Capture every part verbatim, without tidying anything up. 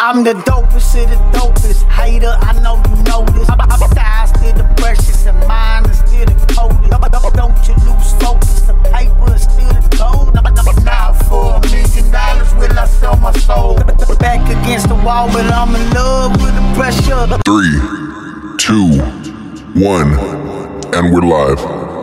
I'm the dopest of the dopest. Hater, I know you know this. My style still the precious and mine is still the coldest. Don't you lose focus, the paper is still the gold. Now for a million dollars will I sell my soul. Back against the wall, but I'm in love with the pressure. Three, two, one, and we're live.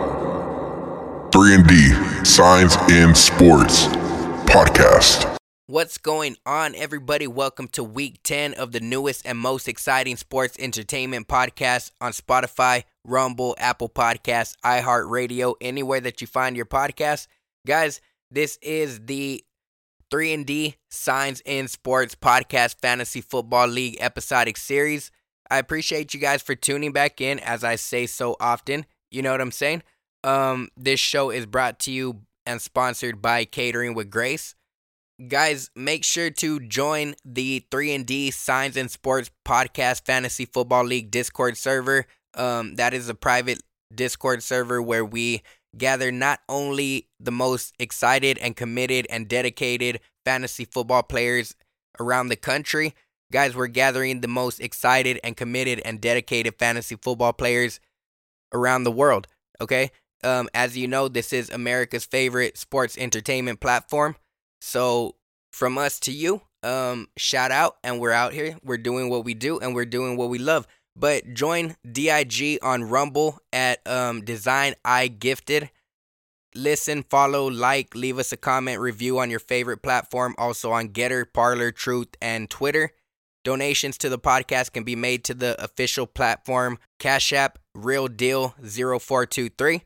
three and D, Signs in Sports Podcast. What's going on, everybody? Welcome to week ten of the newest and most exciting sports entertainment podcast on Spotify, Rumble, Apple Podcasts, iHeartRadio, anywhere that you find your podcast. Guys, this is the three and D Signs in Sports Podcast Fantasy Football League episodic series. I appreciate you guys for tuning back in, as I say so often. You know what I'm saying? Um, this show is brought to you and sponsored by Catering with Grace. Guys, make sure to join the three and D Signs in Sports Podcast Fantasy Football League Discord server. Um, that is a private Discord server where we gather not only the most excited and committed and dedicated fantasy football players around the country. Guys, we're gathering the most excited and committed and dedicated fantasy football players around the world, okay? Um, as you know, this is America's favorite sports entertainment platform. So, from us to you, um, shout out, and we're out here. We're doing what we do, and we're doing what we love. But join D I G on Rumble at um, Design I Gifted. Listen, follow, like, leave us a comment, review on your favorite platform. Also on Getter, Parler, Truth, and Twitter. Donations to the podcast can be made to the official platform Cash App Real Deal zero four two three.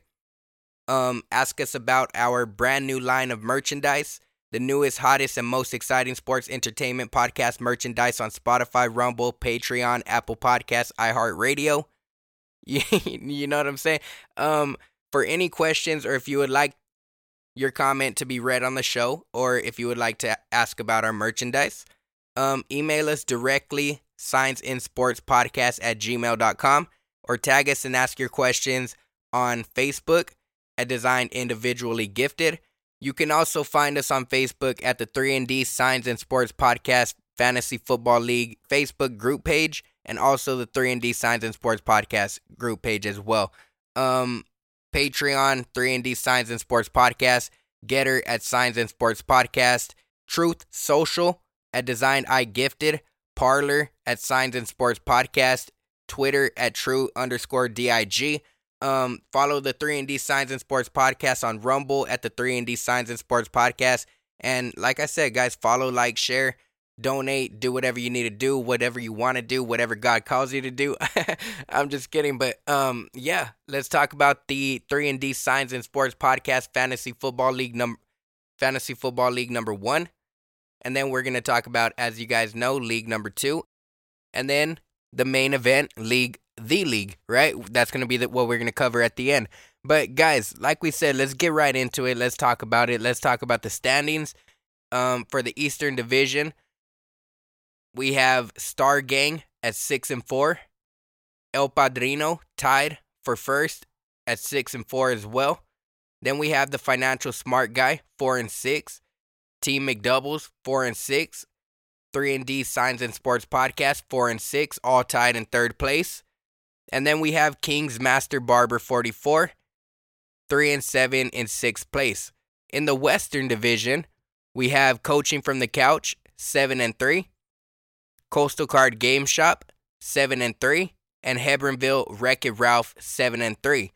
Um, ask us about our brand new line of merchandise. The newest, hottest, and most exciting sports entertainment podcast merchandise on Spotify, Rumble, Patreon, Apple Podcasts, iHeartRadio. You, you know what I'm saying? Um, for any questions, or if you would like your comment to be read on the show, or if you would like to ask about our merchandise, um, email us directly, signsinsportspodcast at gmail dot com, or tag us and ask your questions on Facebook at Design Individually Gifted. You can also find us on Facebook at the three and D Signs in Sports Podcast Fantasy Football League Facebook group page, and also the three and D Signs in Sports Podcast group page as well. Um, Patreon, three and D Signs in Sports Podcast, Getter at Signs in Sports Podcast, Truth Social at Design I Gifted, Parler at Signs in Sports Podcast, Twitter at True underscore D I G. Um, follow the three and D Signs in Sports Podcast on Rumble at the three and D Signs in Sports Podcast. And like I said, guys, follow, like, share, donate, do whatever you need to do, whatever you want to do, whatever God calls you to do. I'm just kidding. But um, yeah, let's talk about the three and D Signs in Sports Podcast Fantasy Football League number Fantasy Football League number one. And then we're going to talk about, as you guys know, League number two. And then the main event, League The League, right? That's going to be the, what we're going to cover at the end. But guys, like we said, let's get right into it. Let's talk about it. Let's talk about the standings um, for the Eastern Division. We have Star Gang at six and four. El Padrino tied for first at six and four as well. Then we have the Financial Smart Guy, four and six. Team McDoubles, four and six. three and D Signs in Sports Podcast, four and six, all tied in third place. And then we have King's Master Barber, forty-four, three and seven in sixth place. In the Western Division, we have Coaching from the Couch, seven and three. Coastal Card Game Shop, seven and three. And Hebronville Wreck-It Ralph, seven and three.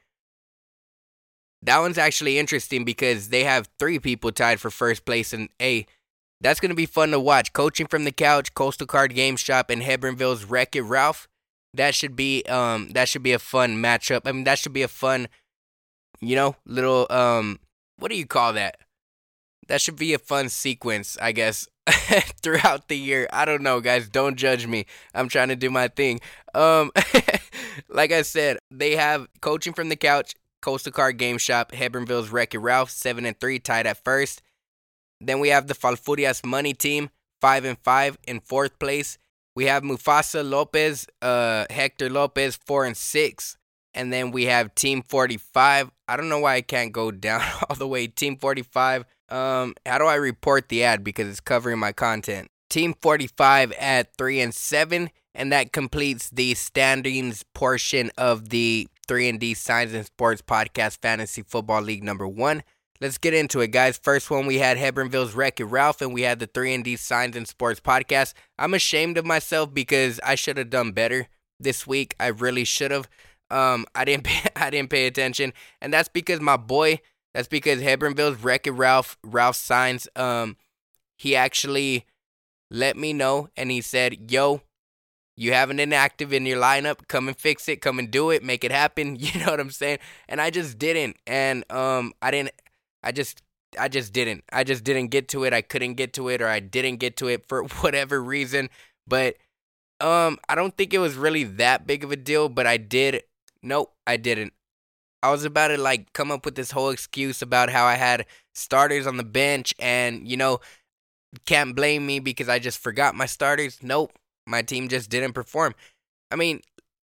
That one's actually interesting because they have three people tied for first place. And, hey, that's going to be fun to watch. Coaching from the Couch, Coastal Card Game Shop, and Hebronville's Wreck-It Ralph. That should be um that should be a fun matchup. I mean, that should be a fun, you know, little um what do you call that? That should be a fun sequence, I guess, throughout the year. I don't know, guys. Don't judge me. I'm trying to do my thing. Um like I said, they have Coaching from the Couch, Coastal Card Game Shop, Hebronville's Wreck-It Ralph, seven and three, tied at first. Then we have the Falfurias Money Team, five and five in fourth place. We have Mufasa Lopez, uh, Hector Lopez, four and six. And then we have Team forty-five. I don't know why I can't go down all the way. Team forty-five. Um, how do I report the ad? Because it's covering my content. Team forty-five at three and seven, and that completes the standings portion of the three and D Signs and Sports Podcast Fantasy Football League number one. Let's get into it, guys. First one, we had Hebronville's Wreck-It Ralph, and we had the three and D Signs and Sports Podcast. I'm ashamed of myself because I should have done better this week. I really should have. Um, I didn't pay, I didn't pay attention, and that's because my boy, that's because Hebronville's Wreck-It Ralph, Ralph Signs, um, he actually let me know, and he said, yo, you have an inactive in your lineup, come and fix it, come and do it, make it happen, you know what I'm saying? And I just didn't, and um, I didn't, I just, I just didn't, I just didn't get to it, I couldn't get to it, or I didn't get to it for whatever reason, but um, I don't think it was really that big of a deal, but I did, nope, I didn't. I was about to, like, come up with this whole excuse about how I had starters on the bench, and, you know, can't blame me because I just forgot my starters. Nope, my team just didn't perform. I mean,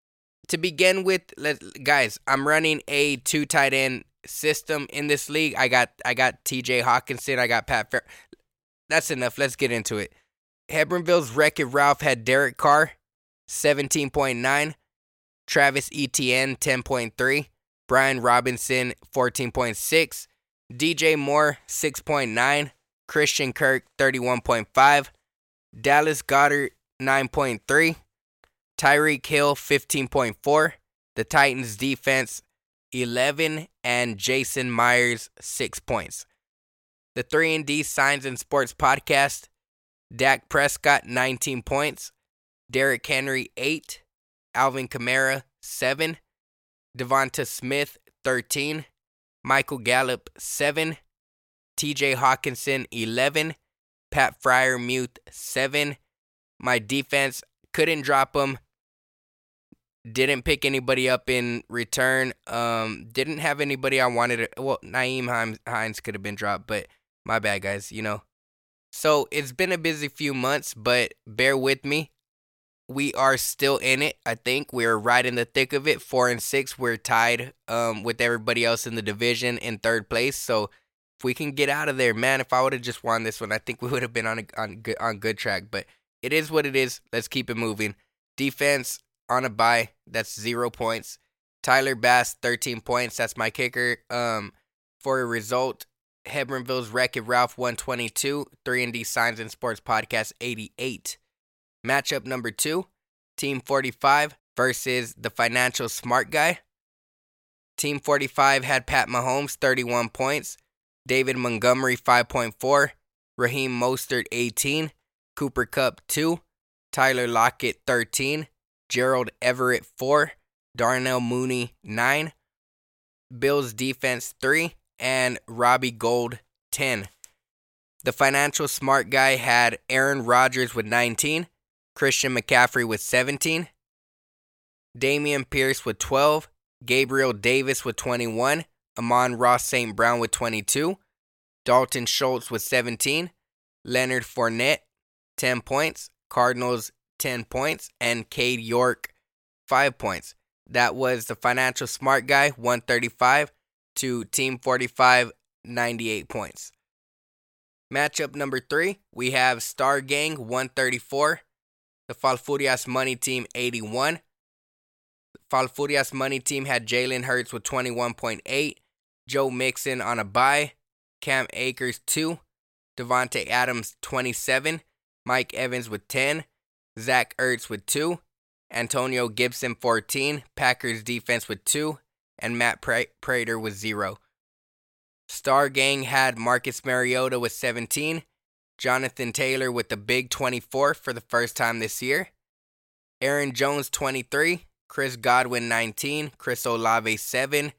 to begin with, let, guys, I'm running a two tight end system in this league. I got I got T J Hawkinson. I got Pat Fair. That's enough. Let's get into it. Hebronville's Wreck-It Ralph had Derek Carr, seventeen point nine. Travis Etienne, ten point three. Brian Robinson, fourteen point six. D J Moore, six point nine. Christian Kirk, thirty-one point five. Dallas Goedert, nine point three. Tyreek Hill, fifteen point four. The Titans defense, eleven. And Jason Myers, six points. The three and D Signs and Sports Podcast, Dak Prescott, nineteen points. Derrick Henry, eight. Alvin Kamara, seven. Devonta Smith, thirteen. Michael Gallup, seven. T J Hawkinson, eleven. Pat Freiermuth, seven. My defense, couldn't drop them. Didn't pick anybody up in return. Um, didn't have anybody I wanted to, well, Nyheim Hines could have been dropped, but my bad, guys, you know. So, it's been a busy few months, but bear with me. We are still in it, I think. We're right in the thick of it. Four and six, we're tied um, with everybody else in the division in third place, so if we can get out of there, man, if I would have just won this one, I think we would have been on a, on good, on good track. But it is what it is. Let's keep it moving. Defense on a bye. That's zero points. Tyler Bass, thirteen points. That's my kicker. Um, for a result, Hebronville's Wreck-It Ralph, one twenty-two. three and D Signs and Sports Podcast, eighty-eight. Matchup number two, Team forty-five versus the Financial Smart Guy. Team forty-five had Pat Mahomes, thirty-one points. David Montgomery, five point four. Raheem Mostert, eighteen. Cooper Kupp, two. Tyler Lockett, thirteen. Gerald Everett, four. Darnell Mooney, nine. Bills defense, three. And Robbie Gould, ten. The Financial Smart Guy had Aaron Rodgers with nineteen. Christian McCaffrey with seventeen. Damian Pierce with twelve. Gabriel Davis with twenty-one. Amon-Ra Saint Brown with twenty-two. Dalton Schultz with seventeen. Leonard Fournette, ten points. Cardinals, ten points. And Cade York, five points. That was the Financial Smart Guy, one thirty-five, to Team forty-five, ninety-eight points. Matchup number three, we have Star Gang, one thirty-four. The Falfurias Money Team, eighty-one. Falfurias Money Team had Jalen Hurts with twenty-one point eight. Joe Mixon on a bye. Cam Akers, two. Devontae Adams, twenty-seven. Mike Evans with ten. Zach Ertz with two. Antonio Gibson, fourteen. Packers defense with two. And Matt Prater with zero. Star Gang had Marcus Mariota with seventeen. Jonathan Taylor with the big twenty-four for the first time this year. Aaron Jones, twenty-three. Chris Godwin, nineteen. Chris Olave, seven.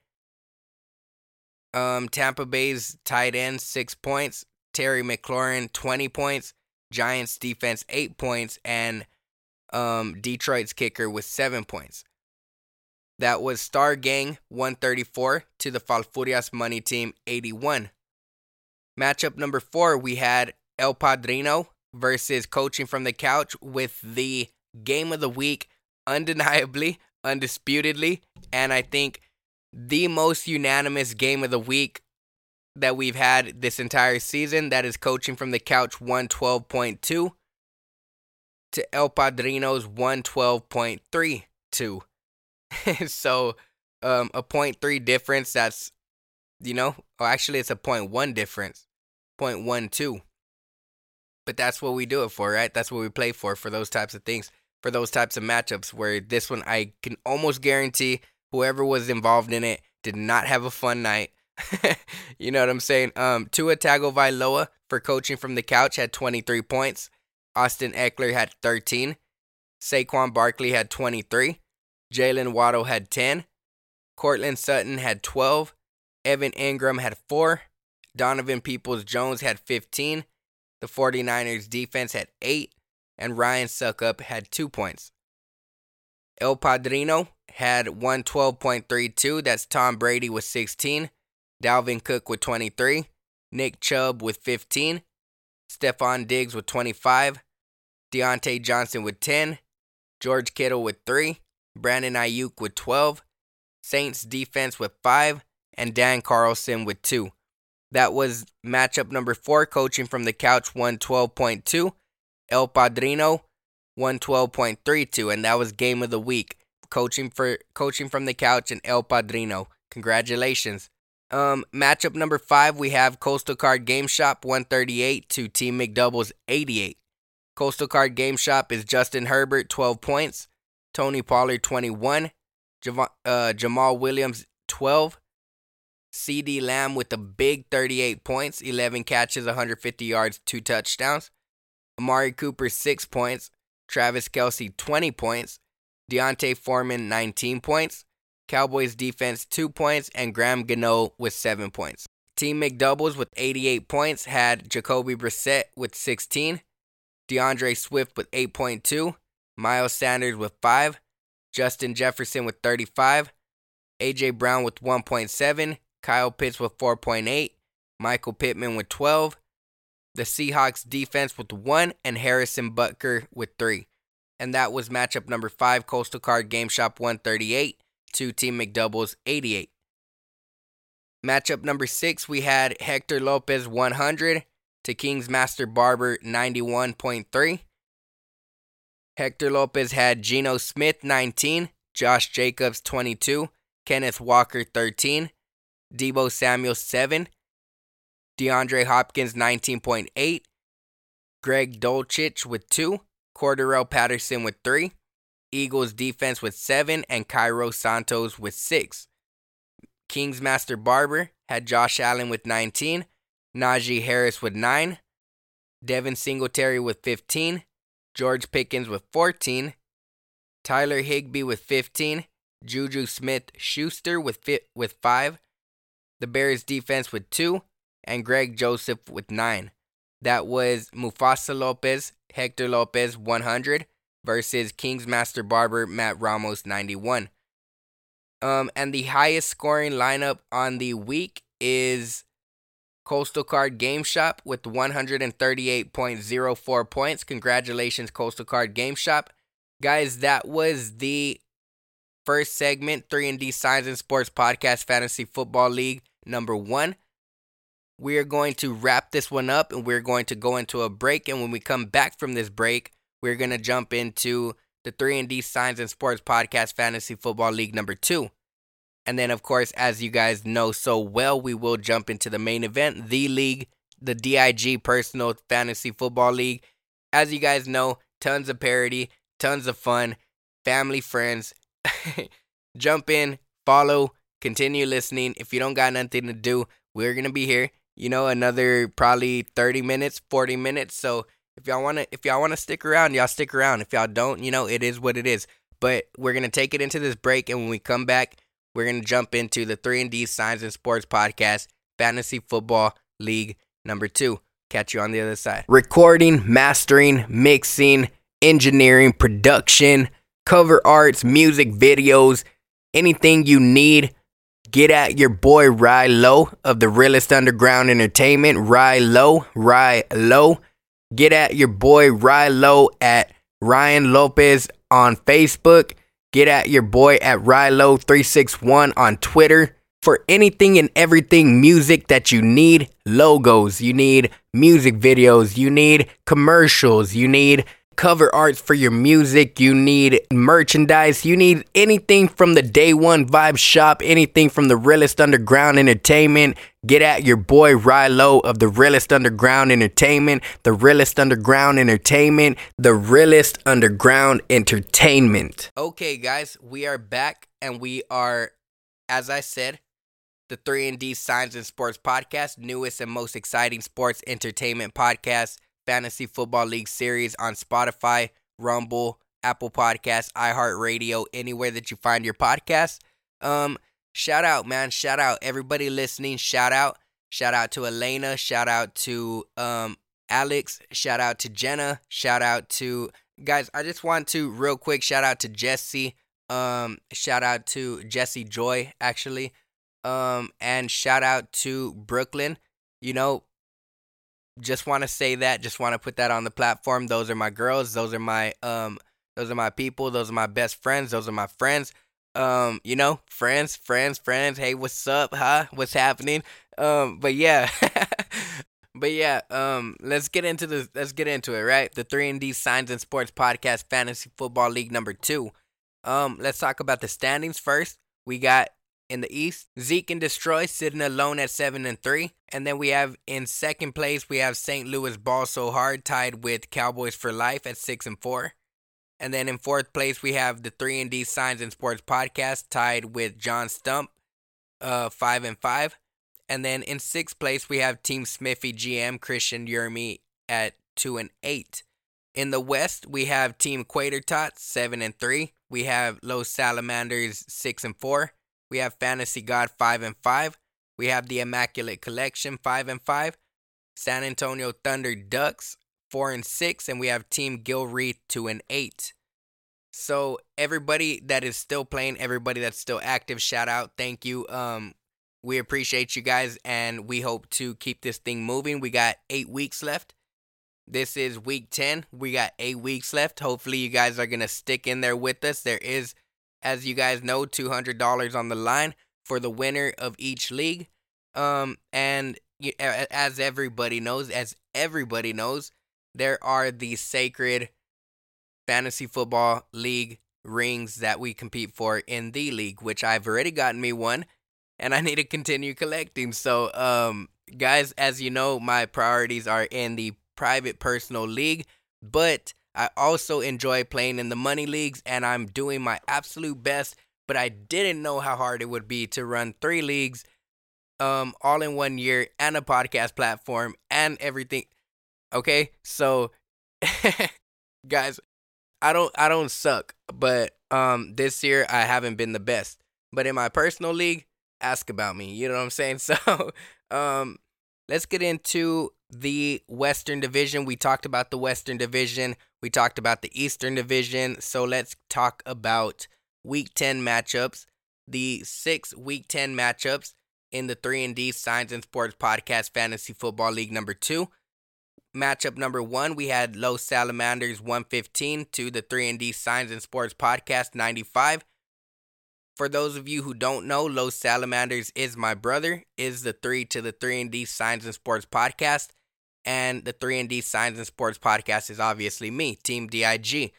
Um, Tampa Bay's tight end, six points. Terry McLaurin, twenty points. Giants defense, eight points. And um, Detroit's kicker with seven points. That was Star Gang, one thirty-four, to the Falfurias Money Team, eighty-one. Matchup number four, we had El Padrino versus Coaching from the Couch with the game of the week, undeniably, undisputedly, and I think the most unanimous game of the week that we've had this entire season. That is Coaching from the Couch, one twelve point two. to El Padrino's one twelve point three two. So um, a point three difference, that's, you know, or actually it's a point one difference, point one two. But that's what we do it for, right? That's what we play for, for those types of things, for those types of matchups, where this one I can almost guarantee whoever was involved in it did not have a fun night. You know what I'm saying? Um, Tua Tagovailoa, for coaching from the couch, had twenty-three points. Austin Eckler had thirteen. Saquon Barkley had twenty-three. Jalen Waddle had ten. Cortland Sutton had twelve. Evan Ingram had four. Donovan Peoples-Jones had fifteen. The 49ers defense had eight. And Ryan Suckup had two points. El Padrino had one twelve point three two. That's Tom Brady with sixteen. Dalvin Cook with twenty-three. Nick Chubb with fifteen. Stephon Diggs with twenty-five. Deontay Johnson with ten. George Kittle with three. Brandon Ayuk with twelve. Saints defense with five. And Dan Carlson with two. That was matchup number four, coaching from the couch, one twelve point two. El Padrino, one twelve point three two. And that was game of the week, coaching for coaching from the couch and El Padrino. Congratulations. Um, matchup number five, we have Coastal Card Game Shop, one thirty-eight to Team McDoubles, eighty-eight. Coastal Card Game Shop is Justin Herbert, twelve points. Tony Pollard, twenty-one. Jav- uh, Jamal Williams, twelve. CeeDee Lamb with a big thirty-eight points, eleven catches, one hundred fifty yards, two touchdowns. Amari Cooper, six points. Travis Kelce, twenty points. Deontay Foreman, nineteen points. Cowboys defense, two points. And Graham Gano with seven points. Team McDoubles with eighty-eight points had Jacoby Brissett with sixteen. DeAndre Swift with eight point two. Miles Sanders with five. Justin Jefferson with thirty-five. A J Brown with one point seven. Kyle Pitts with four point eight. Michael Pittman with twelve. The Seahawks defense with one. And Harrison Butker with three. And that was matchup number five, Coastal Card Game Shop one thirty-eight to Team McDoubles eighty-eight. Matchup number six, we had Hector Lopez one hundred to King's Master Barber ninety-one point three. Hector Lopez had Geno Smith nineteen, Josh Jacobs twenty-two, Kenneth Walker thirteen, Deebo Samuel seven, DeAndre Hopkins nineteen point eight, Greg Dulcich with two, Cordarrelle Patterson with three, Eagles defense with seven, and Cairo Santos with six. King's Master Barber had Josh Allen with nineteen, Najee Harris with nine, Devin Singletary with fifteen, George Pickens with fourteen, Tyler Higbee with fifteen, Juju Smith-Schuster with fi- with five, the Bears defense with two, and Greg Joseph with nine. That was Mufasa Lopez, Hector Lopez one hundred versus King's Master Barber Matt Ramos ninety-one. Um, and the highest scoring lineup on the week is Coastal Card Game Shop with one thirty-eight point oh four points. Congratulations, Coastal Card Game Shop. Guys, that was the first segment, three and D Signs and Sports Podcast Fantasy Football League number one. We are going to wrap this one up, and we're going to go into a break. And when we come back from this break, we're going to jump into the three and D Signs and Sports Podcast Fantasy Football League number two. And then, of course, as you guys know so well, we will jump into the main event, the league, the D I G Personal Fantasy Football League. As you guys know, tons of parody, tons of fun, family, friends. Jump in, follow, continue listening. If you don't got nothing to do, we're going to be here. You know, another probably thirty minutes, forty minutes. So if y'all want to if y'all want to stick around, y'all stick around. If y'all don't, you know, it is what it is. But we're going to take it into this break, and when we come back, we're going to jump into the three and D Signs and Sports Podcast Fantasy Football League number two. Catch you on the other side. Recording, mastering, mixing, engineering, production, cover arts, music, videos, anything you need. Get at your boy Rye Low of the Realest Underground Entertainment. Rye Low, Rye Low. Get at your boy Rye Low at Ryan Lopez on Facebook. Get at your boy at Rye Low three six one on Twitter. For anything and everything music that you need, logos, you need music videos, you need commercials, you need cover arts for your music, you need merchandise, you need anything from the Day One Vibe Shop, anything from the Realest Underground Entertainment, get at your boy Rilo of the Realest Underground Entertainment, the Realest Underground Entertainment, the Realest Underground Entertainment. Okay, guys, we are back, and we are, as I said, the three and D Signs and Sports Podcast, newest and most exciting sports entertainment podcast, Fantasy Football League series on Spotify, Rumble, Apple Podcasts, iHeartRadio, anywhere that you find your podcast. Um, shout out, man. Shout out. Everybody listening, shout out. Shout out to Elena. Shout out to um Alex. Shout out to Jenna. Shout out to... Guys, I just want to, real quick, shout out to Jesse. Um, shout out to Jesse Joy, actually. Um, and shout out to Brooklyn. You know, just want to say that, just want to put that on the platform. Those are my girls. Those are my, um, those are my people. Those are my best friends. Those are my friends. Um, you know, friends, friends, friends. Hey, what's up, huh? What's happening? Um, but yeah, but yeah, um, let's get into the, let's get into it, right? The three and D Signs and Sports Podcast, Fantasy Football League number two. Um, let's talk about the standings first. We got, in the East, Zeke and Destroy sitting alone at seven and three, and then we have in second place we have Saint Louis Ball So Hard tied with Cowboys for Life at six and four, and then in fourth place we have the three and D Signs and Sports Podcast tied with John Stump, uh, five and five, and then in sixth place we have Team Smithy G M Christian Yermi at two and eight. In the West we have Team Quater Tots seven and three. We have Los Salamanders six and four. We have Fantasy God five and five. We have the Immaculate Collection five and five. San Antonio Thunder Ducks four and six, and we have Team Gilreath two and eight. So everybody that is still playing, everybody that's still active, shout out, thank you. Um, we appreciate you guys, and we hope to keep this thing moving. We got eight weeks left. This is week ten. We got eight weeks left. Hopefully you guys are gonna stick in there with us. There is, as you guys know, two hundred dollars on the line for the winner of each league. Um, and you, as everybody knows, as everybody knows, there are the sacred Fantasy Football League rings that we compete for in the league, which I've already gotten me one, and I need to continue collecting. So, um, guys, as you know, my priorities are in the private personal league, but I also enjoy playing in the money leagues, and I'm doing my absolute best, but I didn't know how hard it would be to run three leagues um, all in one year, and a podcast platform, and everything. Okay, so, guys, I don't I don't suck, but um, this year I haven't been the best. But in my personal league, ask about me, you know what I'm saying? So, um, let's get into the Western Division. We talked about the Western Division. We talked about the Eastern Division. So let's talk about Week ten matchups. The six Week ten matchups in the three and D Signs and Sports Podcast Fantasy Football League number two. Matchup number one, we had Los Salamanders one fifteen to the three and D Signs and Sports Podcast ninety-five. For those of you who don't know, Los Salamanders is my brother, is the three to the three and D Signs and Sports Podcast. And the three and D Signs and Sports Podcast is obviously me, Team D I G.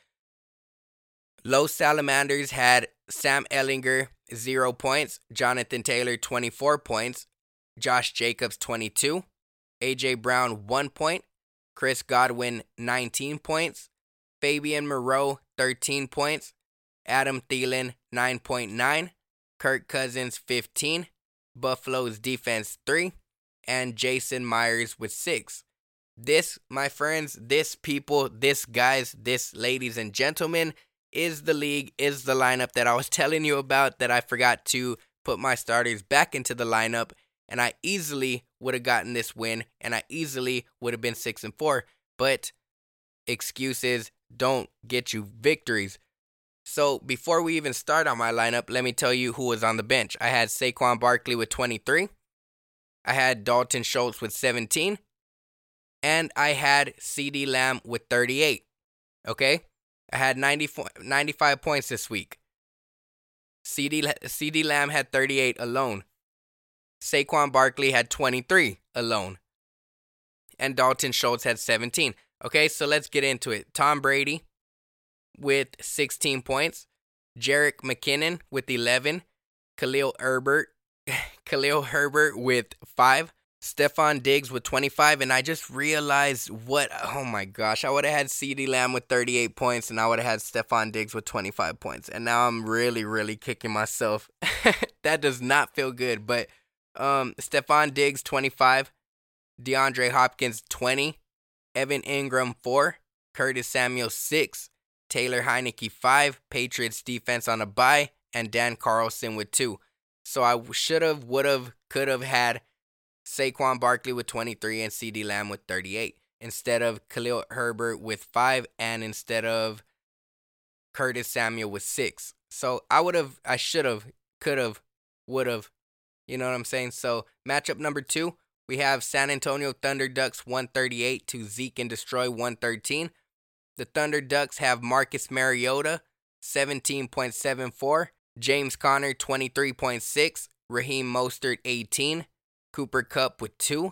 Los Salamanders had Sam Ellinger, zero points. Jonathan Taylor, twenty-four points. Josh Jacobs, twenty-two. A J Brown, one point. Chris Godwin, nineteen points. Fabian Moreau, thirteen points. Adam Thielen, nine point nine. Kirk Cousins, fifteen. Buffalo's defense, three. And Jason Myers with six. This, my friends, this people, this guys, this ladies and gentlemen, is the league, is the lineup that I was telling you about, that I forgot to put my starters back into the lineup, and I easily would have gotten this win, and I easily would have been six and four, but excuses don't get you victories. So before we even start on my lineup, let me tell you who was on the bench. I had Saquon Barkley with twenty-three. I had Dalton Schultz with seventeen. And I had CeeDee Lamb with thirty-eight. Okay? I had ninety-four, ninety-five points this week. CeeDee, CeeDee Lamb had thirty-eight alone. Saquon Barkley had twenty-three alone. And Dalton Schultz had seventeen. Okay, so let's get into it. Tom Brady with sixteen points. Jerick McKinnon with eleven. Khalil Herbert, Khalil Herbert with five. Stephon Diggs with twenty-five, and I just realized what, oh my gosh, I would have had CeeDee Lamb with thirty-eight points, and I would have had Stephon Diggs with twenty-five points, and now I'm really, really kicking myself. That does not feel good, but um, Stephon Diggs, twenty-five, DeAndre Hopkins, twenty, Evan Ingram, four, Curtis Samuel, six, Taylor Heineke, five, Patriots defense on a bye, and Dan Carlson with two. So I should have, would have, could have had Saquon Barkley with twenty-three and CeeDee Lamb with thirty-eight instead of Khalil Herbert with five and instead of Curtis Samuel with six. So I would have, I should have, could have, would have, you know what I'm saying? So matchup number two, we have San Antonio Thunder Ducks one thirty-eight to Zeke and Destroy one thirteen. The Thunder Ducks have Marcus Mariota, seventeen point seven four, James Conner, twenty-three point six, Raheem Mostert, eighteen, Cooper Kupp with two,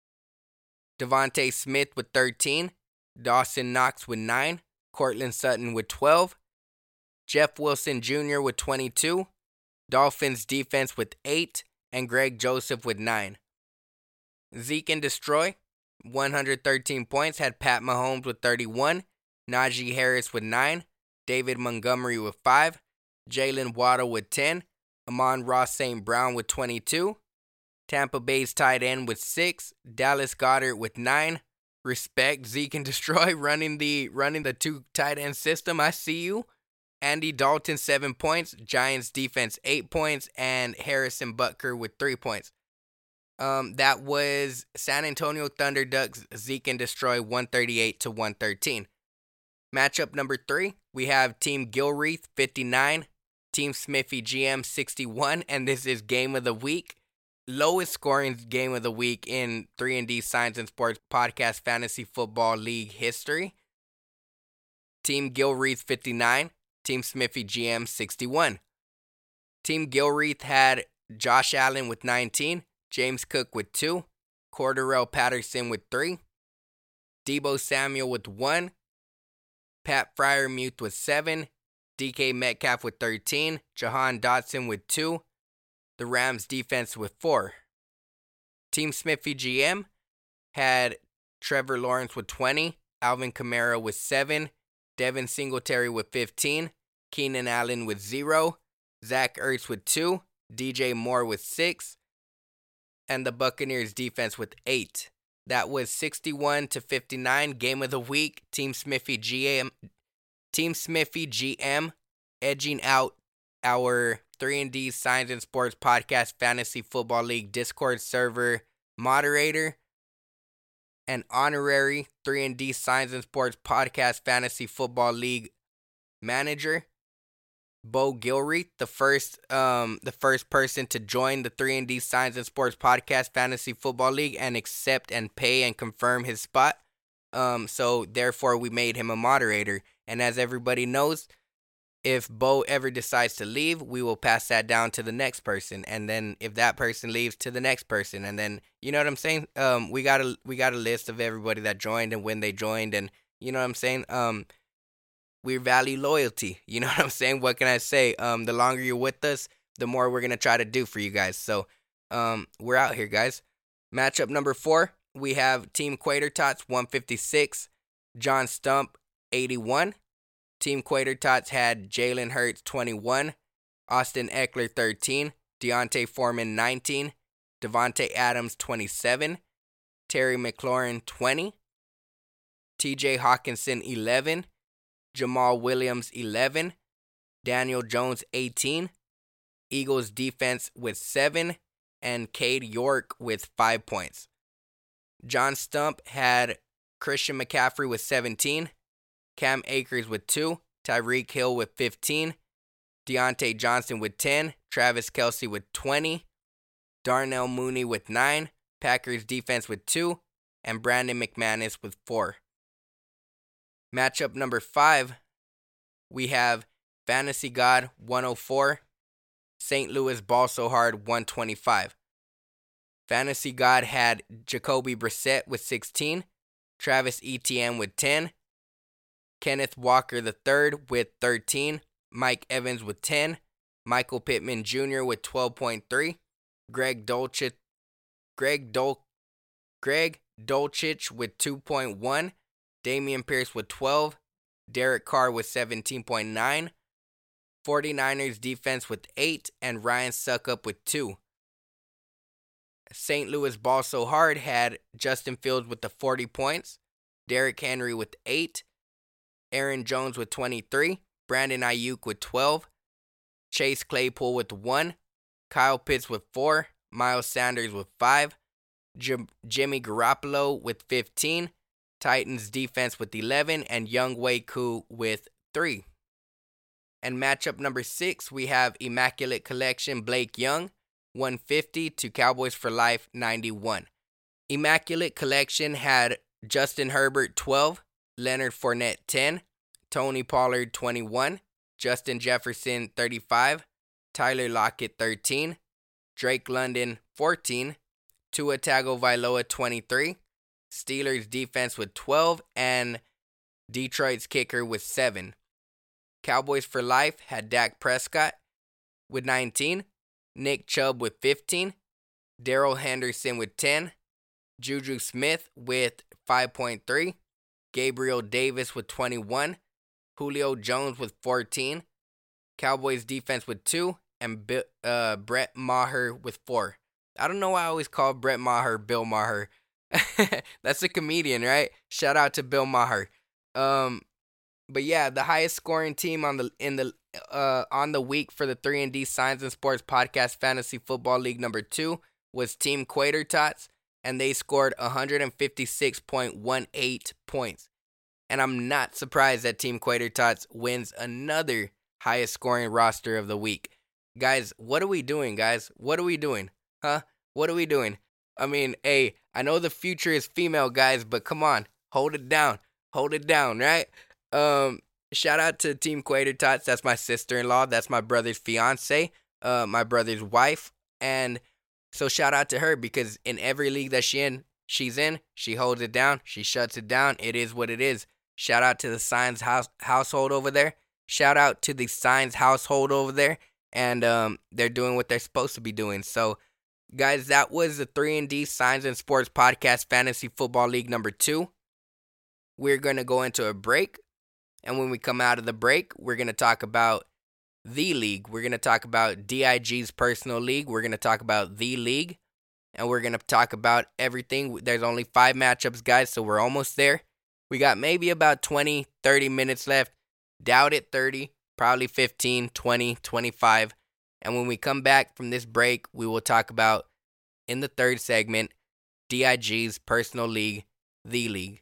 Devontae Smith with thirteen, Dawson Knox with nine, Cortland Sutton with twelve, Jeff Wilson Junior with twenty-two, Dolphins defense with eight, and Greg Joseph with nine. Zeke and Destroy, one hundred thirteen points, had Pat Mahomes with thirty-one, Najee Harris with nine, David Montgomery with five, Jalen Waddle with ten, Amon-Ra Saint Brown with twenty-two, Tampa Bay's tight end with six, Dallas Goedert with nine. Respect, Zeke and Destroy running the running the two tight end system. I see you. Andy Dalton, seven points. Giants defense, eight points. And Harrison Butker with three points. Um, that was San Antonio Thunder Ducks, Zeke and Destroy, one thirty-eight to one thirteen. Matchup number three, we have Team Gilreath, fifty-nine. Team Smithy G M, sixty-one. And this is Game of the Week. Lowest scoring game of the week in three and D Science and Sports Podcast Fantasy Football League history. Team Gilreath, fifty-nine. Team Smithy G M, sixty-one. Team Gilreath had Josh Allen with nineteen, James Cook with two, Cordarrelle Patterson with three, Deebo Samuel with one, Pat Freiermuth with seven, D K Metcalf with thirteen, Jahan Dotson with two, the Rams defense with four. Team Smithy G M had Trevor Lawrence with twenty, Alvin Kamara with seven, Devin Singletary with fifteen, Keenan Allen with zero, Zach Ertz with two, D J Moore with six, and the Buccaneers defense with eight. That was sixty-one to fifty-nine, game of the week. Team Smithy G M, Team Smithy G M edging out our three and D Science and Sports Podcast Fantasy Football League Discord server moderator and honorary three and D Science and Sports Podcast Fantasy Football League manager, Bo Gilreath, the first um the first person to join the three and D Science and Sports Podcast Fantasy Football League and accept and pay and confirm his spot. Um so therefore we made him a moderator, and as everybody knows, if Bo ever decides to leave, we will pass that down to the next person, and then if that person leaves, to the next person, and then you know what I'm saying? Um, we got a we got a list of everybody that joined and when they joined, and you know what I'm saying? Um, we value loyalty. You know what I'm saying? What can I say? Um, the longer you're with us, the more we're gonna try to do for you guys. So, um, we're out here, guys. Matchup number four, we have Team Quater Tots one fifty-six, John Stump eighty-one. Team Quater Tots had Jalen Hurts twenty-one, Austin Eckler thirteen, Deontay Foreman nineteen, Devontae Adams twenty-seven, Terry McLaurin twenty, T J Hawkinson eleven, Jamal Williams eleven, Daniel Jones eighteen, Eagles defense with seven, and Cade York with five points. John Stump had Christian McCaffrey with seventeen, Cam Akers with two, Tyreek Hill with fifteen, Deontay Johnson with ten, Travis Kelce with twenty, Darnell Mooney with nine, Packers defense with two, and Brandon McManus with four. Matchup number five, we have Fantasy God one oh four, Saint Louis Ball So Hard one twenty-five. Fantasy God had Jacoby Brissett with sixteen, Travis Etienne with ten. Kenneth Walker the third with thirteen. Mike Evans with ten. Michael Pittman Junior with twelve point three. Greg Dulcich, Greg Dol, Greg Dulcich with two point one. Damian Pierce with twelve. Derek Carr with seventeen point nine. 49ers defense with eight. And Ryan Suckup with two. Saint Louis Ball So Hard had Justin Fields with the forty points. Derrick Henry with eight. Aaron Jones with twenty-three. Brandon Ayuk with twelve. Chase Claypool with one. Kyle Pitts with four. Miles Sanders with five. Jim, Jimmy Garoppolo with fifteen. Titans defense with eleven. And Younghoe Koo with three. And matchup number six, we have Immaculate Collection Blake Young, one fifty to Cowboys for Life, ninety-one. Immaculate Collection had Justin Herbert, twelve. Leonard Fournette, ten. Tony Pollard, twenty-one. Justin Jefferson, thirty-five. Tyler Lockett, thirteen. Drake London, fourteen. Tua Tagovailoa, twenty-three. Steelers defense with twelve. And Detroit's kicker with seven. Cowboys for Life had Dak Prescott with nineteen. Nick Chubb with fifteen. Darrell Henderson with ten. Juju Smith with five point three. Gabriel Davis with twenty-one. Julio Jones with fourteen. Cowboys defense with two. And uh, Brett Maher with four. I don't know why I always call Brett Maher Bill Maher. That's a comedian, right? Shout out to Bill Maher. Um, but yeah, the highest scoring team on the in the uh on the week for the three and D Signs and Sports Podcast Fantasy Football League number two was Team Quater Tots, and they scored one fifty-six point one eight points. And I'm not surprised that Team Quater Tots wins another highest scoring roster of the week. Guys, what are we doing, guys? What are we doing? Huh? What are we doing? I mean, hey, I know the future is female, guys, but come on, hold it down. Hold it down, right? Um, shout out to Team Quater Tots. That's my sister-in-law. That's my brother's fiance, uh, my brother's wife. And so shout out to her, because in every league that she in, she's in, she holds it down. She shuts it down. It is what it is. Shout out to the Signs house, household over there. Shout out to the Signs household over there. And um, they're doing what they're supposed to be doing. So, guys, that was the three and D Signs and Sports Podcast Fantasy Football League number two. We're going to go into a break. And when we come out of the break, we're going to talk about the league. We're going to talk about D I G's personal league. We're going to talk about the league. And we're going to talk about everything. There's only five matchups, guys, so we're almost there. We got maybe about twenty, thirty minutes left. Doubt it, thirty. Probably fifteen, twenty, twenty-five. And when we come back from this break, we will talk about, in the third segment, D I G's personal league, the league.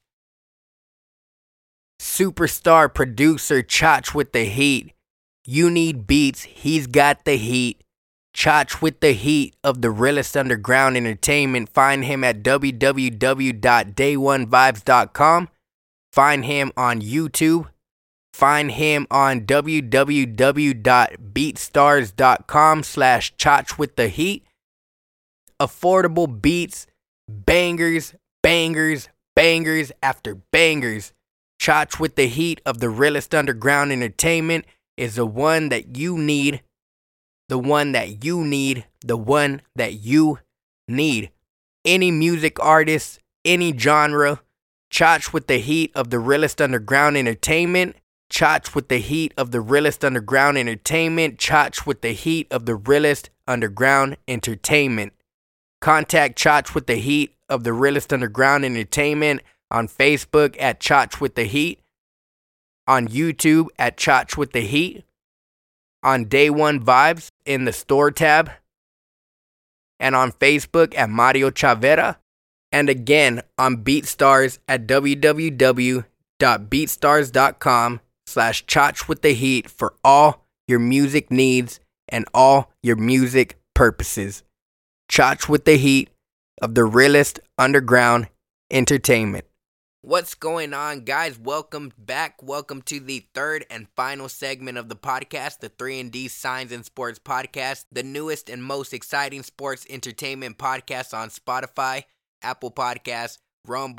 Superstar producer Chach with the heat. You need beats, he's got the heat. Chach with the heat of the realest underground entertainment. Find him at w w w dot day one vibes dot com. Find him on YouTube. Find him on w w w dot beatstars dot com slash Chach with the heat. Affordable beats, bangers, bangers, bangers after bangers. Chach with the heat of the realest underground entertainment is the one that you need. The one that you need. The one that you need. Any music artist, any genre. Chach with the heat of the realest underground entertainment. Chach with the heat of the realest underground entertainment. Chach with the heat of the realest underground entertainment. Contact Chach with the heat of the realest underground entertainment on Facebook at Chach with the heat. On YouTube at Chach with the heat. On Day One Vibes in the store tab. And on Facebook at Mario Chavera. And again on BeatStars at w w w dot beatstars dot com slash Chach with the heat for all your music needs and all your music purposes. Chach with the heat of the realest underground entertainment. What's going on, guys? Welcome back. Welcome to the third and final segment of the podcast, the three and D Signs and Sports Podcast, the newest and most exciting sports entertainment podcast on Spotify, Apple Podcasts, Rumble,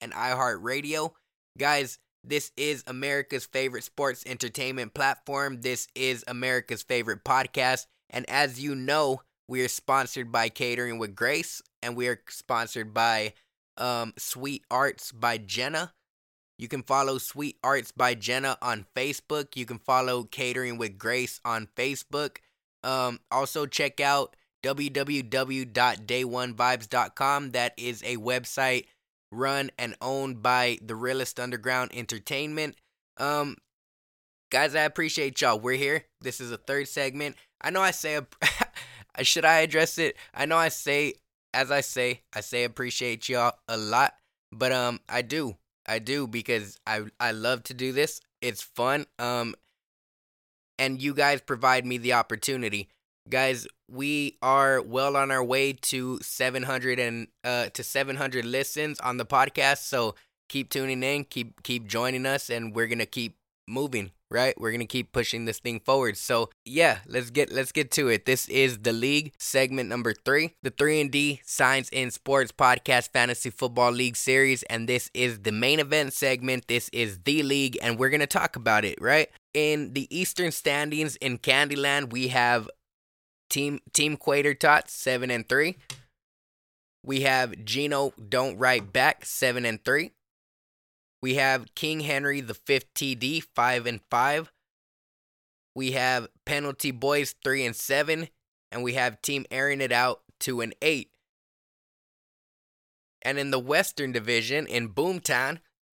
and iHeartRadio. Guys, this is America's favorite sports entertainment platform. This is America's favorite podcast. And as you know, we are sponsored by Catering with Grace, and we are sponsored by um, Sweet Arts by Jenna. You can follow Sweet Arts by Jenna on Facebook. You can follow Catering with Grace on Facebook. Um, also, check out w w w dot day one vibes dot com. That is a website run and owned by the Realest Underground Entertainment. Um, guys, I appreciate y'all. We're here. This is a third segment. I know I say, a, should I address it? I know I say, as I say, I say appreciate y'all a lot, but um, I do. I do because I I love to do this. It's fun. Um, and you guys provide me the opportunity. Guys, we are well on our way to seven hundred and uh to seven hundred listens on the podcast. So keep tuning in, keep keep joining us, and we're gonna keep moving. Right, we're gonna keep pushing this thing forward. So yeah, let's get let's get to it. This is the League segment number three, the three and D Signs in Sports Podcast Fantasy Football League Series, and this is the main event segment. This is the League, and we're gonna talk about it. Right, in the Eastern standings in Candyland, we have Team Team Quater Tots seven and three. We have Gino Don't Write Back seven and three. We have King Henry the fifth T D five and five. We have Penalty Boys three and seven, and we have Team Airing It Out two and eight. And in the Western Division in Boomtown,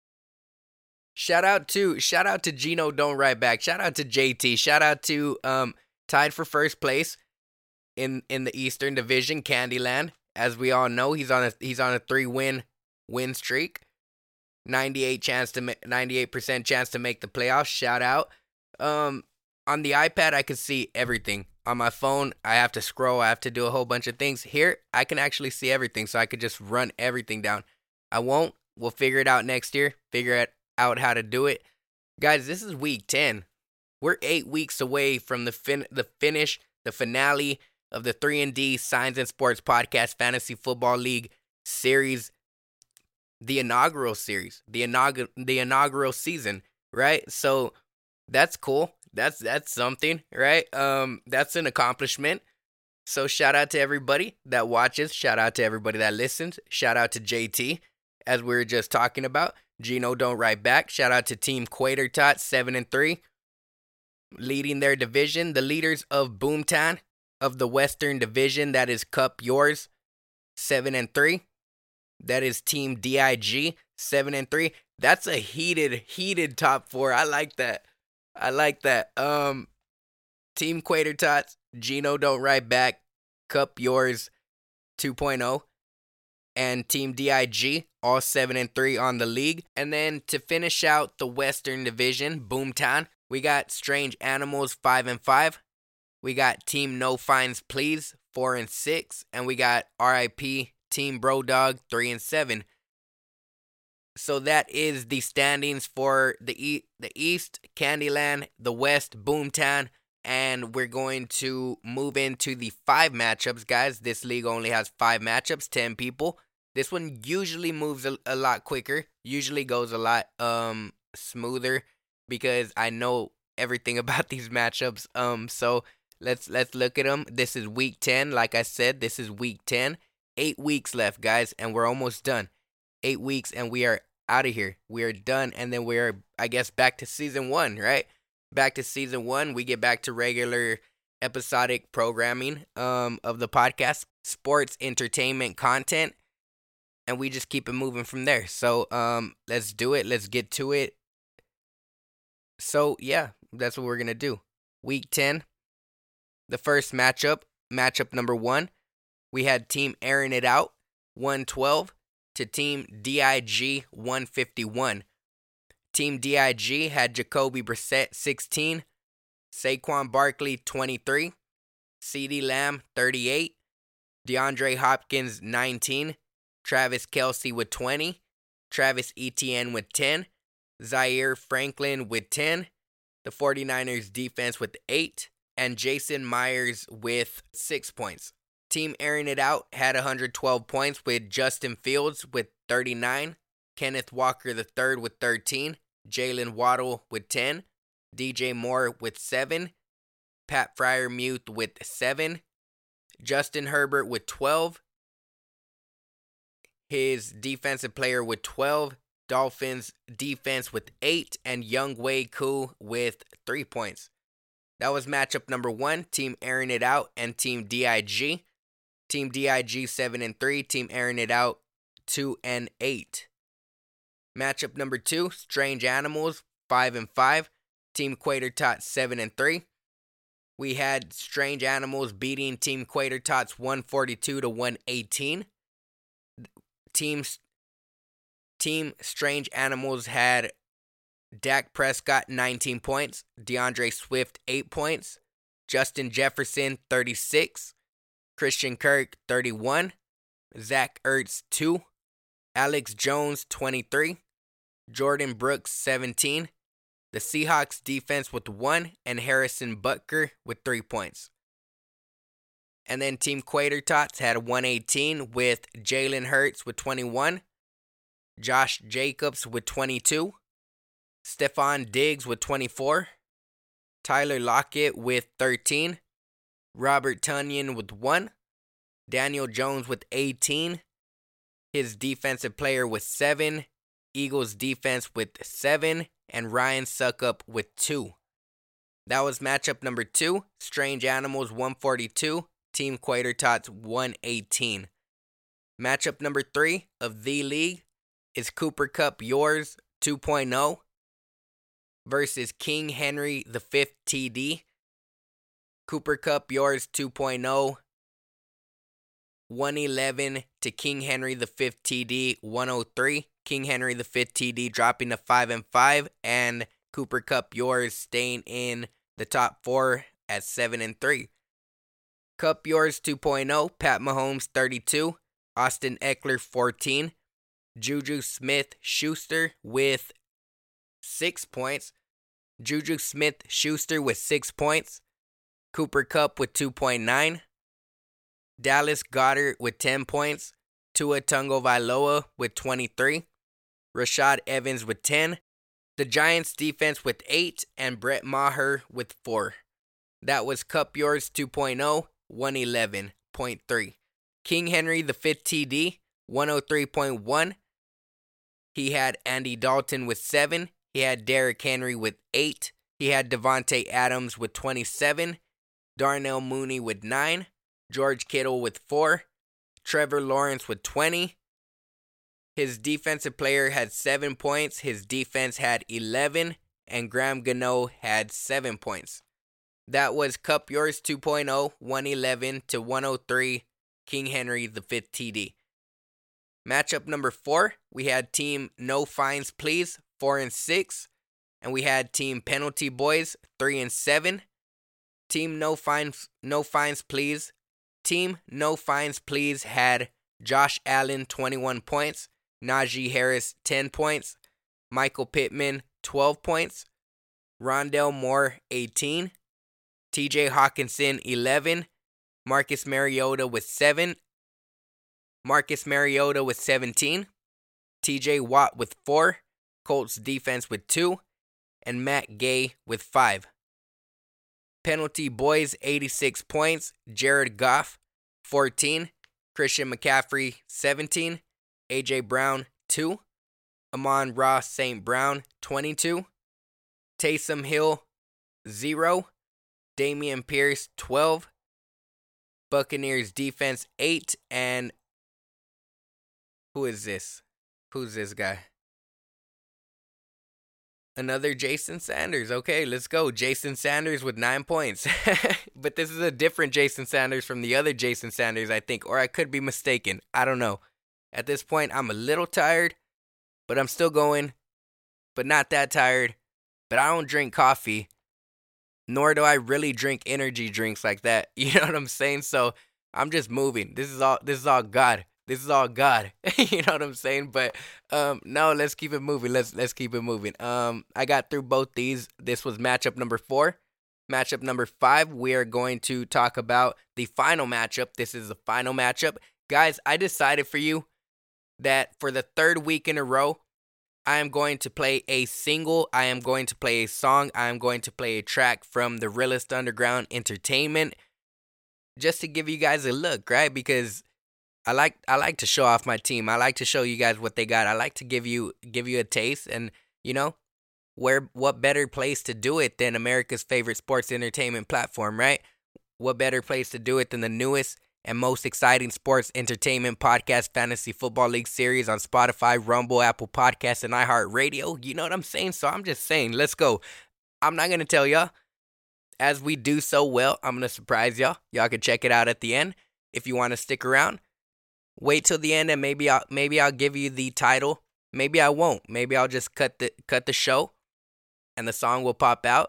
shout out to shout out to Gino Don't Write Back. Shout out to J T. Shout out to um tied for first place in in the Eastern Division, Candyland. As we all know, he's on a he's on a three win win streak. ninety-eight chance to ma- ninety-eight percent chance to make the playoffs. Shout out. Um, on the iPad, I can see everything. On my phone, I have to scroll. I have to do a whole bunch of things. Here, I can actually see everything, so I could just run everything down. I won't. We'll figure it out next year. Figure it out how to do it, guys. This is week ten. We're eight weeks away from the fin- the finish, the finale of the three and D Signs and Sports Podcast Fantasy Football League Series. The inaugural series, the inaugural, the inaugural season, right? So that's cool. That's that's something, right? Um, that's an accomplishment. So shout out to everybody that watches. Shout out to everybody that listens. Shout out to J T, as we were just talking about. Gino Don't Write Back. Shout out to Team Quater Tot seven and three, leading their division. The leaders of Boomtown of the Western Division, that is Cup Yours, seven and three. That is Team D I G, seven and three. That's a heated, heated top four. I like that. I like that. Um, Team Quater Tots, Gino Don't Write Back, Cup Yours two point oh, and Team D I G, all seven and three on the league. And then to finish out the Western Division, Boomtown, we got Strange Animals five and five. We got Team No Fines Please four and six, and we got R I P Team Bro Dog three and seven. So that is the standings for the e- the East, Candyland, the West, Boomtown, and we're going to move into the five matchups, guys. This league only has five matchups, ten people. This one usually moves a, a lot quicker, usually goes a lot um smoother because I know everything about these matchups. Um, so let's let's look at them. This is week ten, like I said. This is week ten. Eight weeks left, guys, and we're almost done. Eight weeks, and we are out of here. We are done, and then we're, I guess, back to season one, right? Back to season one. We get back to regular episodic programming um, of the podcast, sports, entertainment, content, and we just keep it moving from there. So um, let's do it. Let's get to it. So, yeah, that's what we're going to do. Week ten, the first matchup, matchup number one. We had Team Airing It Out, one twelve, to Team D I G, one fifty-one. Team D I G had Jacoby Brissett, sixteen, Saquon Barkley, twenty-three, CeeDee Lamb, thirty-eight, DeAndre Hopkins, nineteen, Travis Kelce with twenty, Travis Etienne with ten, Zaire Franklin with ten, the 49ers defense with eight, and Jason Myers with six points. Team Airing It Out had one hundred twelve points with Justin Fields with thirty-nine, Kenneth Walker the third with thirteen, Jalen Waddle with ten, D J Moore with seven, Pat Freiermuth with seven, Justin Herbert with twelve, his defensive player with twelve, Dolphins defense with eight, and Younghoe Koo with three points. That was matchup number one, Team Airing It Out and Team D I G. Team D I G seven and three, Team Airing It Out two and eight. Matchup number two, Strange Animals five and five, Team Quater Tots seven and three. We had Strange Animals beating Team Quater Tots one forty-two to one eighteen. Team Team Strange Animals had Dak Prescott nineteen points, DeAndre Swift eight points, Justin Jefferson thirty-six, Christian Kirk thirty-one, Zach Ertz two, Alex Jones twenty-three, Jordan Brooks seventeen, the Seahawks defense with one, and Harrison Butker with three points. And then Team Quater Tots had one eighteen with Jalen Hurts with twenty-one, Josh Jacobs with twenty-two, Stephon Diggs with twenty-four, Tyler Lockett with thirteen, Robert Tonyan with one, Daniel Jones with eighteen, his defensive player with seven, Eagles defense with seven, and Ryan Suckup with two. That was matchup number two, Strange Animals one forty-two, Team Quater Tots one eighteen. Matchup number three of the league is Cooper Kupp Yours two point oh versus King Henry the fifth T D. Cooper Kupp Yours two point oh, one eleven to King Henry the fifth T D one oh three. King Henry the fifth T D dropping to five and five, and Cooper Kupp Yours staying in the top four at seven and three. Kupp Yours two point oh, Pat Mahomes thirty-two, Austin Eckler fourteen, Juju Smith-Schuster with six points, Juju Smith-Schuster with six points, Cooper Kupp with two point nine, Dallas Goedert with ten points, Tua Tagovailoa with twenty-three, Rashad Evans with ten, the Giants defense with eight, and Brett Maher with four. That was Kupp Yours two point oh, one eleven point three. King Henry the fifth T D, one oh three point one. He had Andy Dalton with seven. He had Derrick Henry with eight. He had Devontae Adams with twenty-seven. Darnell Mooney with nine. George Kittle with four. Trevor Lawrence with twenty. His defensive player had seven points. His defense had eleven. And Graham Gano had seven points. That was Kupp Yours two point oh, one eleven to one oh three, King Henry the fifth T D. Matchup number four, we had Team No Fines Please, four and six. And we had Team Penalty Boys, three and seven. Team No Fines, No Fines Please. Team No Fines Please had Josh Allen, twenty-one points. Najee Harris, ten points. Michael Pittman, twelve points. Rondell Moore, eighteen. T J Hawkinson, eleven. Marcus Mariota with seven. Marcus Mariota with seventeen. T J Watt with four. Colts defense with two. And Matt Gay with five. Penalty Boys, eighty-six points. Jared Goff, fourteen. Christian McCaffrey, seventeen. A J Brown, two. Amon-Ra Saint Brown, twenty-two. Taysom Hill, zero. Dameon Pierce, twelve. Buccaneers defense, eight. And who is this? Who's this guy? Another Jason Sanders. Okay, let's go. Jason Sanders with nine points. But this is a different Jason Sanders from the other Jason Sanders, I think. Or I could be mistaken. I don't know. At this point, I'm a little tired, but I'm still going. But not that tired. But I don't drink coffee. Nor do I really drink energy drinks like that. You know what I'm saying? So I'm just moving. This is all this is all God. This is all God. You know what I'm saying? But um no, let's keep it moving. Let's let's keep it moving. Um I got through both these. This was matchup number four. Matchup number five, we are going to talk about the final matchup. This is the final matchup. Guys, I decided for you that for the third week in a row, I am going to play a single. I am going to play a song. I am going to play a track from the Realest Underground Entertainment, just to give you guys a look, right? Because I like I like to show off my team. I like to show you guys what they got. I like to give you give you a taste, and you know, where what better place to do it than America's favorite sports entertainment platform, right? What better place to do it than the newest and most exciting sports entertainment podcast, Fantasy Football League series on Spotify, Rumble, Apple Podcasts, and iHeartRadio. You know what I'm saying? So I'm just saying, let's go. I'm not going to tell y'all. As we do so well, I'm going to surprise y'all. Y'all can check it out at the end. If you want to stick around, wait till the end, and maybe I'll maybe I'll give you the title. Maybe I won't. Maybe I'll just cut the cut the show, and the song will pop out.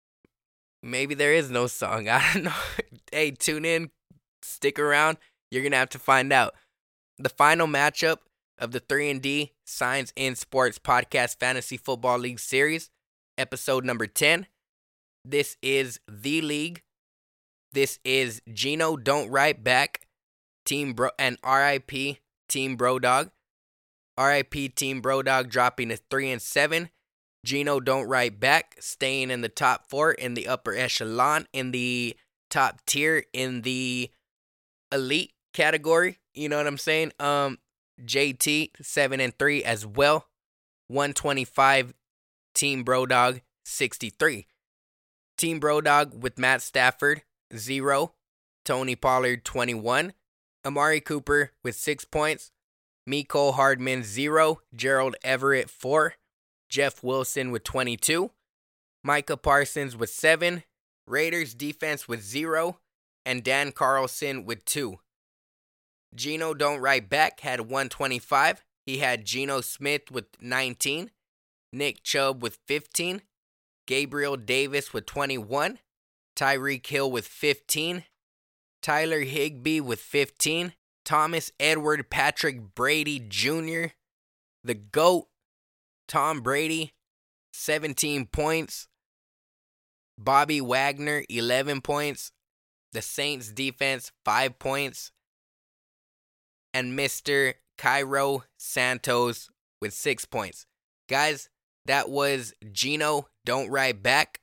Maybe there is no song. I don't know. Hey, tune in. Stick around. You're going to have to find out. The final matchup of the three and D Signs in Sports Podcast Fantasy Football League Series, episode number ten. This is The League. This is Gino Don't Write Back, Team Bro, and R I P Team Brodog. R I P Team Brodog dropping to three and seven. Gino Don't Write Back staying in the top four, in the upper echelon, in the top tier, in the elite category. You know what I'm saying? Um, J T seven and three as well. one twenty-five. Team Brodog sixty-three. Team Brodog with Matt Stafford zero. Tony Pollard twenty-one. Amari Cooper with six points. Mecole Hardman zero. Gerald Everett four. Jeff Wilson with twenty-two. Micah Parsons with seven. Raiders defense with zero. And Dan Carlson with two. Gino Don't Write Back had one twenty-five. He had Geno Smith with nineteen. Nick Chubb with fifteen. Gabriel Davis with twenty-one. Tyreek Hill with fifteen. Tyler Higbee with fifteen. Thomas Edward Patrick Brady Junior, the GOAT, Tom Brady, seventeen points. Bobby Wagner, eleven points. The Saints defense, five points. And Mister Cairo Santos with six points. Guys, that was Gino Don't Write Back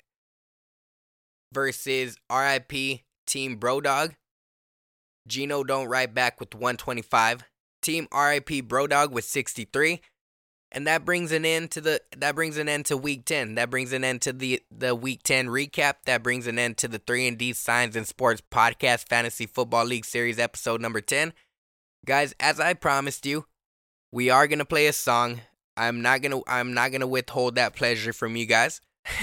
versus R I P Team Brodog. Gino Don't Write Back with one twenty-five. Team R I P Brodog with sixty-three. And that brings an end to the that brings an end to week ten. That brings an end to the, the week ten recap. That brings an end to the three and D Signs in Sports Podcast Fantasy Football League Series episode number ten. Guys, as I promised you, we are going to play a song. I'm not going to I'm not going to withhold that pleasure from you guys.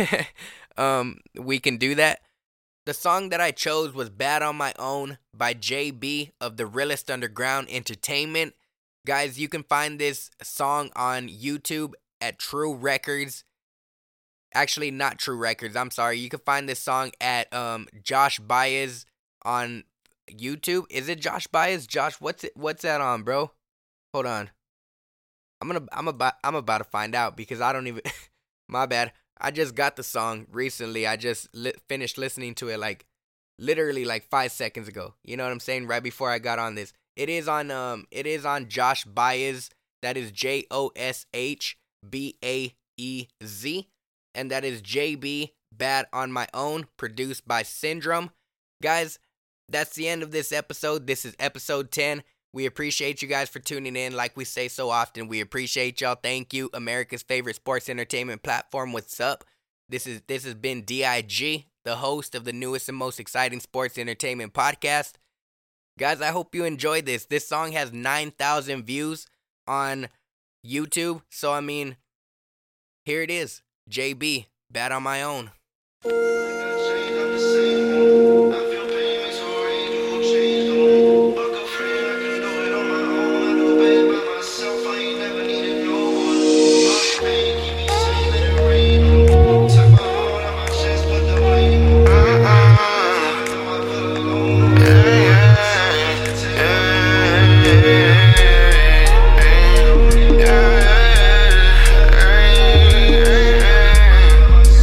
um we can do that. The song that I chose was Bad on My Own by J B of the Realest Underground Entertainment. Guys, you can find this song on YouTube at True Records. Actually, not True Records. I'm sorry. You can find this song at um Josh Baez on YouTube. Is it Josh Baez? Josh, what's it? What's that on, bro? Hold on. I'm gonna. I'm about. I'm about to find out because I don't even. My bad. I just got the song recently. I just li- finished listening to it like, literally like five seconds ago. You know what I'm saying? Right before I got on this. It is on um it is on Josh Baez. That is J O S H B A E Z. And that is J B, Bad on My Own, produced by Syndrome. Guys, that's the end of this episode. This is episode ten. We appreciate you guys for tuning in. Like we say so often, we appreciate y'all. Thank you. America's favorite sports entertainment platform. What's up? This is this has been D I G, the host of the newest and most exciting sports entertainment podcast. Guys, I hope you enjoyed this. This song has nine thousand views on YouTube. So, I mean, here it is. J B, Bad on My Own.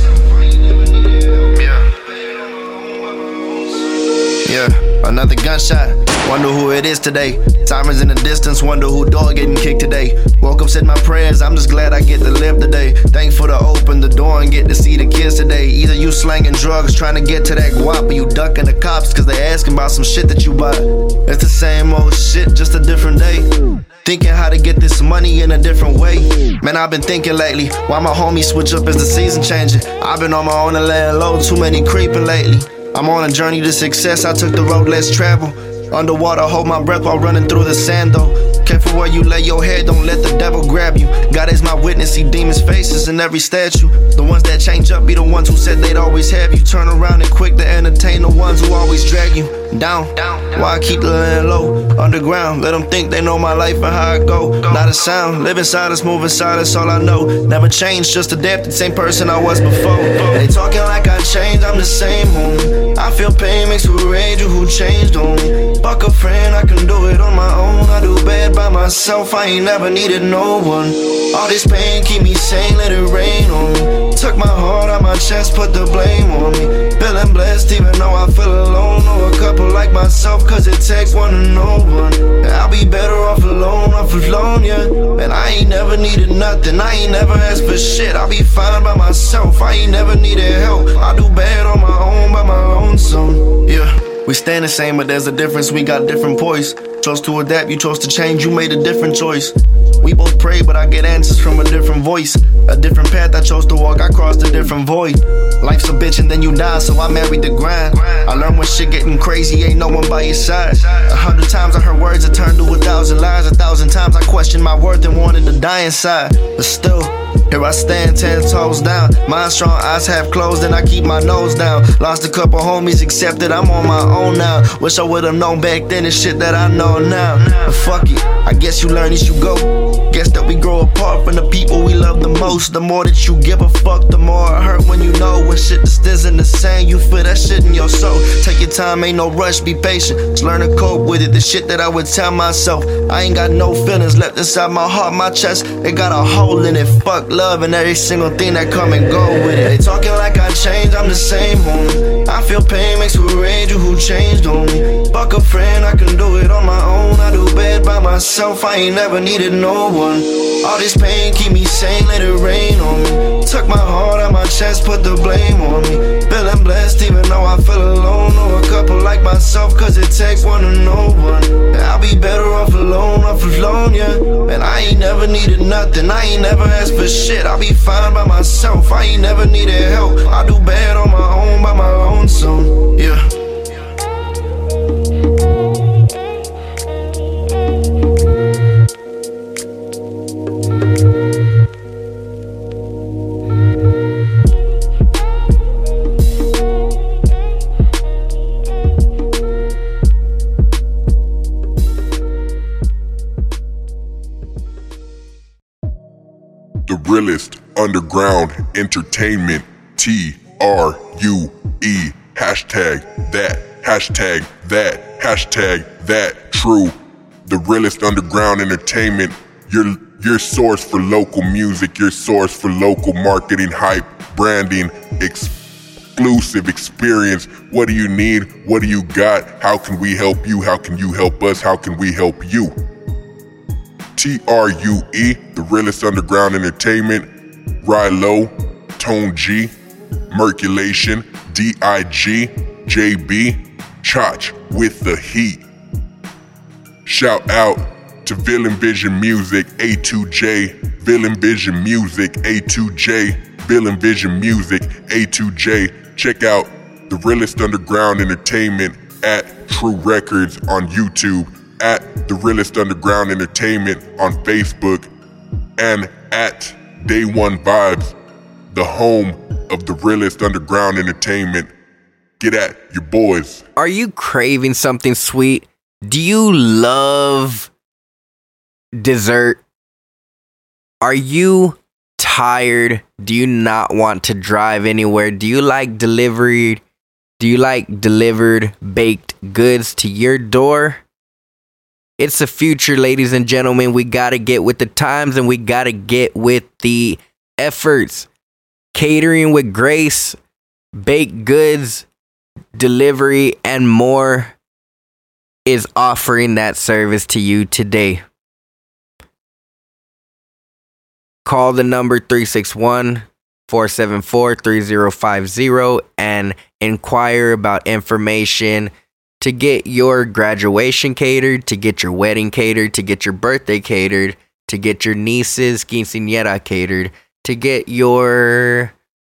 Another gunshot, wonder who it is today. Sirens in the distance, wonder who door getting kicked today. Woke up, said my prayers, I'm just glad I get to live today. Thankful to open the door and get to see the kids today. Either you slanging drugs, trying to get to that guap, or you ducking the cops cause they asking about some shit that you bought. It's the same old shit, just a different day. Thinking how to get this money in a different way. Man, I've been thinking lately, why my homies switch up as the season changing. I've been on my own and laying low, too many creeping lately. I'm on a journey to success, I took the road less traveled. Underwater, hold my breath while running through the sand though. Careful where you lay your head, don't let the devil grab you. God is my witness, see demons' faces in every statue. The ones that change up be the ones who said they'd always have you. Turn around and quick to entertain the ones who always drag you down. Why I keep the land low, underground. Let them think they know my life and how I go. Not a sound, live in silence, move in silence, all I know. Never changed, just adapted, same person I was before. They talking like I changed, I'm the same homie. I feel pain mixed with rage, who changed on me. Fuck a friend, I can do it on my own. I do bad by myself, I ain't never needed no one. All this pain keep me sane, let it rain on me. Took my heart out my chest, put the blame on me. Feeling blessed even though I feel alone. Know a couple like myself cause it takes one to know one. I'll be better off alone, off alone, yeah. Man, I ain't never needed nothing, I ain't never asked for shit. I'll be fine by myself, I ain't never needed help. I do bad on my own, by my lonesome, yeah. We stand the same, but there's a difference, we got different poise. Chose to adapt, you chose to change, you made a different choice. We both pray, but I get answers from a different voice. A different path I chose to walk, I crossed a different void. Life's a bitch and then you die, so I married the grind. I learned when shit getting crazy, ain't no one by your side. A hundred times I heard words that turned to a thousand lies. A thousand times I questioned my worth and wanted to die inside. But still, here I stand ten toes down. Mind strong, eyes half closed, and I keep my nose down. Lost a couple homies, accepted I'm on my own now. Wish I would've known back then the shit that I know now. But fuck it, I guess you learn as you go. Guess that we grow apart from the people we love the most. The more that you give a fuck, the more it hurt when you know. When shit just isn't the same, you feel that shit in your soul. Take your time, ain't no rush, be patient. Just learn to cope with it, the shit that I would tell myself. I ain't got no feelings left inside my heart, my chest. It got a hole in it, fuck love and every single thing that come and go with it. They talking like I changed, I'm the same homie. I feel pain mixed with rage, who changed on me. Fuck a friend, I can do it on my own. I do bad by myself, I ain't never needed no one. All this pain keep me sane, let it rain on me. Took my heart out my chest, put the blame on me. Feeling blessed even though I feel alone. Know a couple like myself cause it takes one to know one. I'll be better off alone, off alone, yeah. Man, I ain't never needed nothing, I ain't never asked for shit. I'll be fine by myself, I ain't never needed help. I do bad on my own, by my lonesome, yeah. The realest underground entertainment, T R U E, hashtag that, hashtag that, hashtag that, true. The realest underground entertainment, your, your source for local music, your source for local marketing, hype, branding, exclusive experience. What do you need? What do you got? How can we help you? How can you help us? How can we help you? T R U E, the realest underground entertainment, Rilo, Tone G, Merculation, D I G, J B, Chach with the heat. Shout out to Villain Vision Music, A two J, Villain Vision Music, A two J, Villain Vision Music, A two J. Check out the realest underground entertainment at True Records on YouTube, at The Realest Underground Entertainment on Facebook, and at Day One Vibes, the home of The Realest Underground Entertainment. Get at your boys. Are you craving something sweet? Do you love dessert? Are you tired? Do you not want to drive anywhere? Do you like delivery? Do you like delivered baked goods to your door? It's the future, ladies and gentlemen. We gotta get with the times and we gotta get with the efforts. Catering with Grace, baked goods, delivery, and more. is offering that service to you today. Call the number three six one, four seven four, three zero five zero and inquire about information to get your graduation catered, to get your wedding catered, to get your birthday catered, to get your niece's quinceañera catered, to get your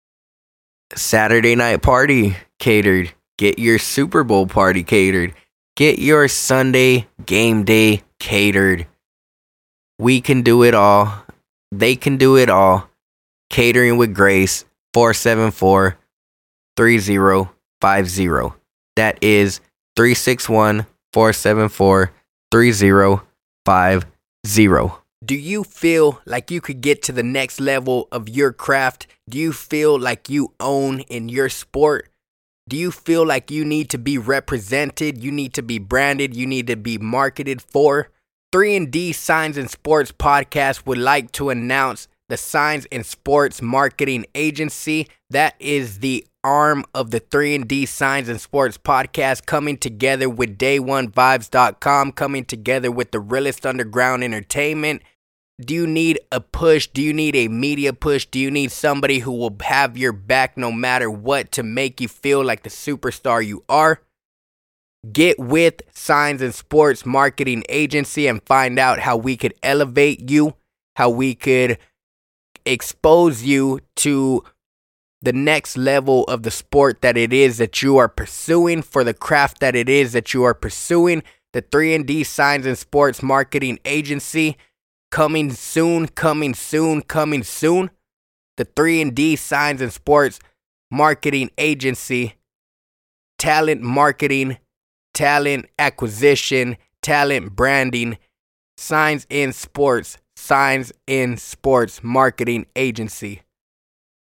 Saturday night party catered, get your Super Bowl party catered, get your Sunday game day catered. We can do it all. They can do it all. Catering with Grace, four seven four, three zero five zero. That is three six one, four seven four, three zero five zero. Do you feel like you could get to the next level of your craft? Do you feel like you own in your sport? Do you feel like you need to be represented? You need to be branded? You need to be marketed for? three and D Signs and Sports Podcast would like to announce the Signs and Sports Marketing Agency. That is the arm of the three and D Signs and Sports Podcast, coming together with day one vibes dot com, coming together with the Realest Underground Entertainment. Do you need a push? Do you need a media push? Do you need somebody who will have your back no matter what to make you feel like the superstar you are? Get with Signs and Sports Marketing Agency and find out how we could elevate you, how we could expose you to the next level of the sport that it is that you are pursuing, for the craft that it is that you are pursuing. The three and D Signs and Sports Marketing Agency, coming soon, coming soon, coming soon. The three and D Signs and Sports Marketing Agency, talent marketing, talent acquisition, talent branding, Signs in Sports, Signs in Sports Marketing Agency.